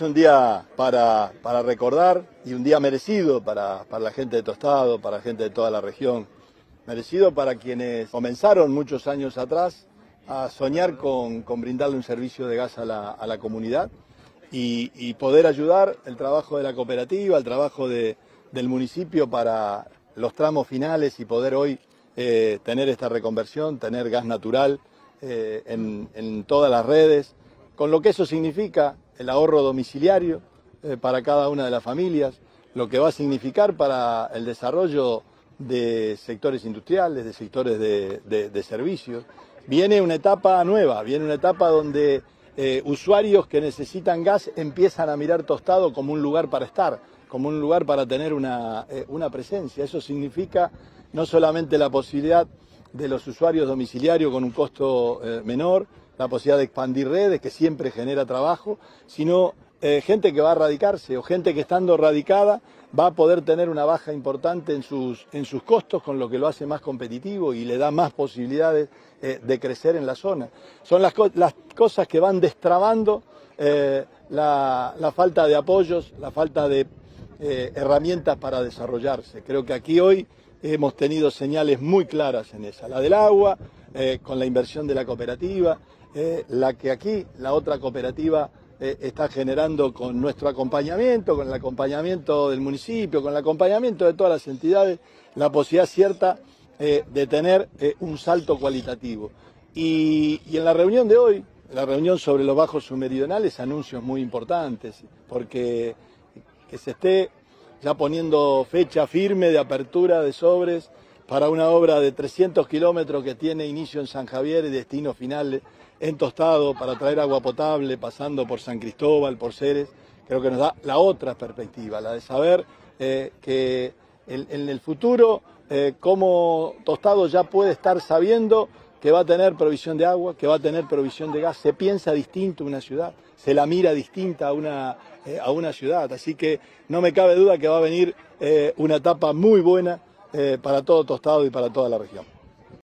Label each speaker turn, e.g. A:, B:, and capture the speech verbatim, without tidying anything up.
A: es un día para, para recordar y un día merecido para, para la gente de Tostado, para la gente de toda la región. Merecido para quienes comenzaron muchos años atrás a soñar con, con brindarle un servicio de gas a la, a la comunidad y, y poder ayudar el trabajo de la cooperativa, el trabajo de, del municipio para los tramos finales y poder hoy eh, tener esta reconversión, tener gas natural eh, en, en todas las redes, con lo que eso significa el ahorro domiciliario eh, para cada una de las familias, lo que va a significar para el desarrollo de sectores industriales, de sectores de, de, de servicios. Viene una etapa nueva, viene una etapa donde eh, usuarios que necesitan gas empiezan a mirar Tostado como un lugar para estar, como un lugar para tener una, eh, una presencia. Eso significa no solamente la posibilidad de los usuarios domiciliarios con un costo eh, menor, la posibilidad de expandir redes, que siempre genera trabajo, sino eh, gente que va a radicarse o gente que estando radicada va a poder tener una baja importante en sus, en sus costos, con lo que lo hace más competitivo y le da más posibilidades eh, de crecer en la zona. Son las, co las cosas que van destrabando eh, la, la falta de apoyos, la falta de eh, herramientas para desarrollarse. Creo que aquí hoy hemos tenido señales muy claras en esa, la del agua, eh, con la inversión de la cooperativa, eh, la que aquí la otra cooperativa eh, está generando con nuestro acompañamiento, con el acompañamiento del municipio, con el acompañamiento de todas las entidades, la posibilidad cierta eh, de tener eh, un salto cualitativo. Y, y en la reunión de hoy, la reunión sobre los bajos submeridionales, anuncios muy importantes, porque que se esté ya poniendo fecha firme de apertura de sobres para una obra de trescientos kilómetros que tiene inicio en San Javier y destino final en Tostado para traer agua potable, pasando por San Cristóbal, por Ceres. Creo que nos da la otra perspectiva, la de saber eh, que en, en el futuro eh, cómo Tostado ya puede estar sabiendo que va a tener provisión de agua, que va a tener provisión de gas. Se piensa distinto una ciudad, se la mira distinta a una, eh, a una ciudad. Así que no me cabe duda que va a venir eh, una etapa muy buena eh, para todo Tostado y para toda la región.